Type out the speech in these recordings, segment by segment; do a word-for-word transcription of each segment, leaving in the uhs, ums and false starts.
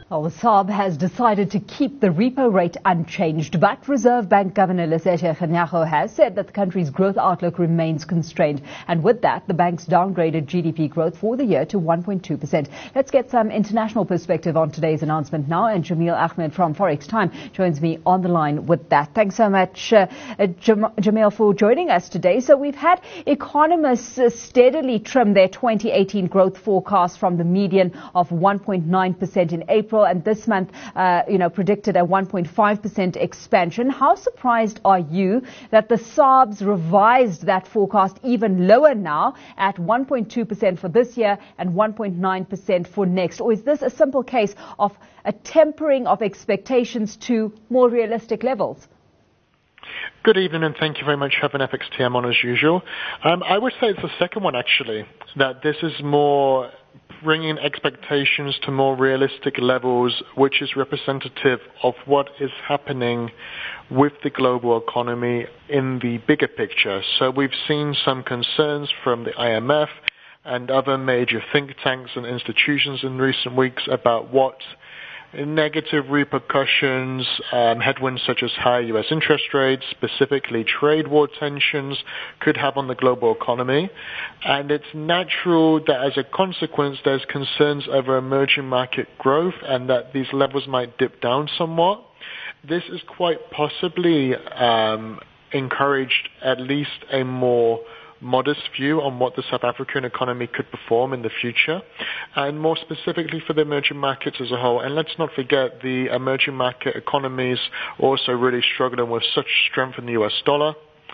Well, the S A R B has decided to keep the repo rate unchanged, but Reserve Bank Governor Lesetja Kganyago has said that the country's growth outlook remains constrained. And with that, the bank's downgraded G D P growth for the year to one point two percent. Let's get some international perspective on today's announcement now. And Jamil Ahmed from Forex Time joins me on the line with that. Thanks so much, uh, Jam- Jamil, for joining us today. So we've had economists uh, steadily trim their twenty eighteen growth forecast from the median of one point nine percent in April, and this month, uh, you know, predicted a one point five percent expansion. How surprised are you that the S A R B's revised that forecast even lower now at one point two percent for this year and one point nine percent for next? Or is this a simple case of a tempering of expectations to more realistic levels? Good evening, and thank you very much. Have an F X T M on as usual. Um, I would say it's the second one, actually, that this is more bringing expectations to more realistic levels, which is representative of what is happening with the global economy in the bigger picture. So we've seen some concerns from the I M F and other major think tanks and institutions in recent weeks about what negative repercussions, um, headwinds such as higher U S interest rates, specifically trade war tensions, could have on the global economy. And it's natural that as a consequence there's concerns over emerging market growth and that these levels might dip down somewhat. This is quite possibly um, encouraged at least a more modest view on what the South African economy could perform in the future, and more specifically for the emerging markets as a whole. And let's not forget, the emerging market economies also really struggling with such strength in the U S dollar,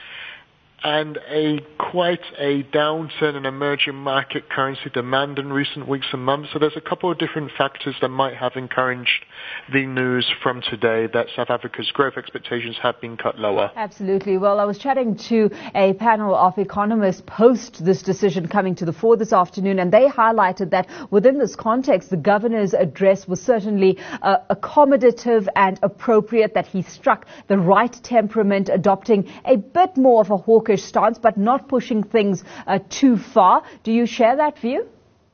and a quite a downturn in emerging market currency demand in recent weeks and months. So there's a couple of different factors that might have encouraged the news from today that South Africa's growth expectations have been cut lower. Absolutely. Well, I was chatting to a panel of economists post this decision coming to the fore this afternoon, and they highlighted that within this context, the governor's address was certainly uh, accommodative and appropriate, that he struck the right temperament, adopting a bit more of a hawkish stance, but not pushing things uh, too far. Do you share that view?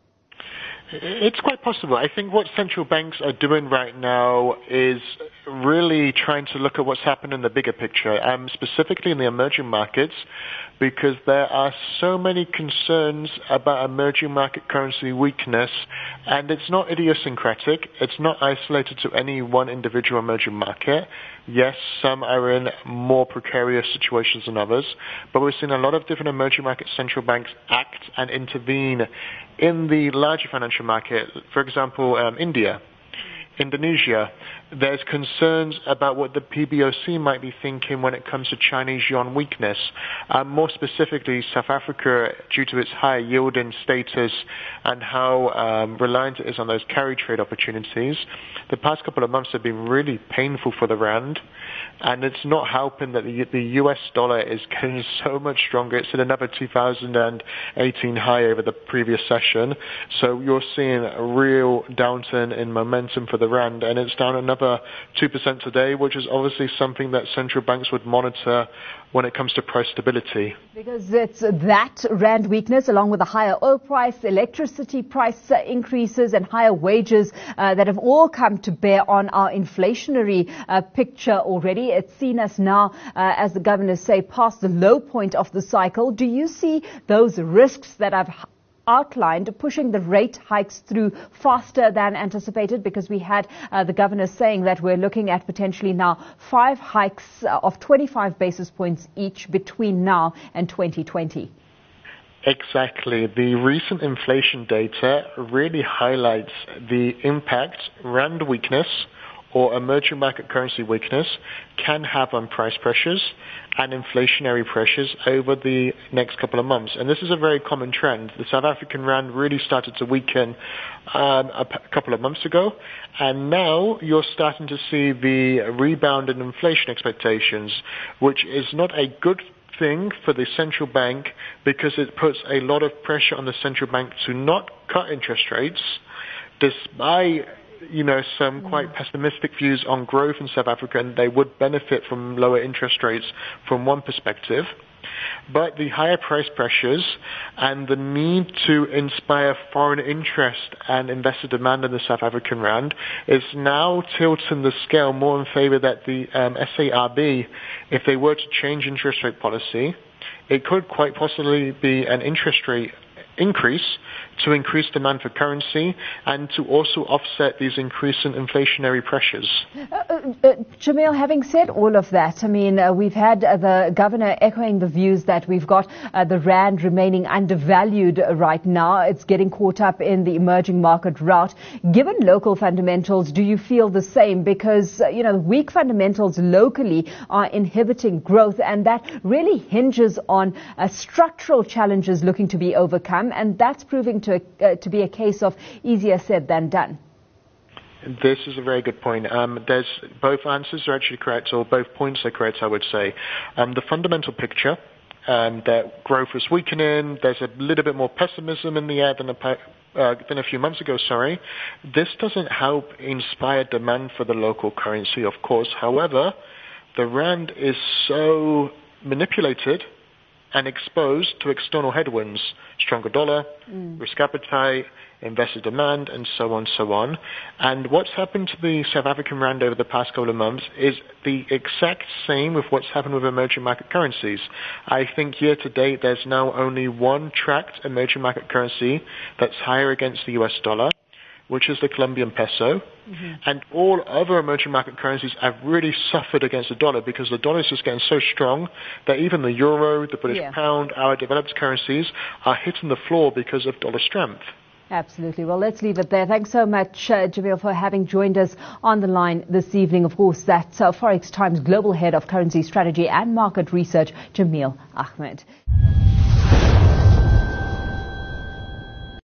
It's quite possible. I think what central banks are doing right now is really trying to look at what's happened in the bigger picture, um, specifically in the emerging markets, because there are so many concerns about emerging market currency weakness, and it's not idiosyncratic. It's not isolated to any one individual emerging market. Yes, some are in more precarious situations than others, but we've seen a lot of different emerging market central banks act and intervene in the larger financial market. For example, um, India, Indonesia. There's concerns about what the P B O C might be thinking when it comes to Chinese yuan weakness. Um, more specifically, South Africa, due to its high yielding status and how um, reliant it is on those carry trade opportunities, the past couple of months have been really painful for the rand. And it's not helping that the, the U S dollar is getting so much stronger. It's at another two thousand eighteen high over the previous session. So you're seeing a real downturn in momentum for the rand, and it's down another two percent today, which is obviously something that central banks would monitor when it comes to price stability. Because it's that rand weakness, along with the higher oil price, electricity price increases, and higher wages uh, that have all come to bear on our inflationary uh, picture already. It's seen us now, uh, as the governors say, past the low point of the cycle. Do you see those risks that I've outlined pushing the rate hikes through faster than anticipated? Because we had uh, the governor saying that we're looking at potentially now five hikes uh, of twenty-five basis points each between now and twenty twenty. Exactly. The recent inflation data really highlights the impact rand weakness or emerging market currency weakness can have on price pressures and inflationary pressures over the next couple of months. And this is a very common trend. The South African rand really started to weaken um, a p- couple of months ago, and now you're starting to see the rebound in inflation expectations, which is not a good thing for the central bank, because it puts a lot of pressure on the central bank to not cut interest rates, despite you know, some quite pessimistic views on growth in South Africa, and they would benefit from lower interest rates from one perspective. But the higher price pressures and the need to inspire foreign interest and investor demand in the South African rand is now tilting the scale more in favor that the um, S A R B, if they were to change interest rate policy, it could quite possibly be an interest rate increase to increase demand for currency and to also offset these increasing inflationary pressures. Uh, uh, Jamil, having said all of that, I mean, uh, we've had uh, the governor echoing the views that we've got uh, the rand remaining undervalued uh, right now. It's getting caught up in the emerging market rout. Given local fundamentals, do you feel the same? Because, uh, you know, weak fundamentals locally are inhibiting growth, and that really hinges on uh, structural challenges looking to be overcome, and that's proving to uh, to be a case of easier said than done. This is a very good point. Um, there's both answers are actually correct, or both points are correct, I would say. Um, the fundamental picture, um, that growth is weakening, there's a little bit more pessimism in the air than a, uh, than a few months ago, sorry. This doesn't help inspire demand for the local currency, of course. However, the rand is so manipulated and exposed to external headwinds, stronger dollar, mm. risk appetite, investor demand, and so on, so on. And what's happened to the South African rand over the past couple of months is the exact same with what's happened with emerging market currencies. I think year to date there's now only one tracked emerging market currency that's higher against the U S dollar, which is the Colombian peso. Mm-hmm. And all other emerging market currencies have really suffered against the dollar because the dollar is just getting so strong that even the euro, the British yeah. pound, our developed currencies are hitting the floor because of dollar strength. Absolutely. Well, let's leave it there. Thanks so much, uh, Jamil, for having joined us on the line this evening. Of course, that's uh, Forex Times Global Head of Currency Strategy and Market Research, Jamil Ahmed.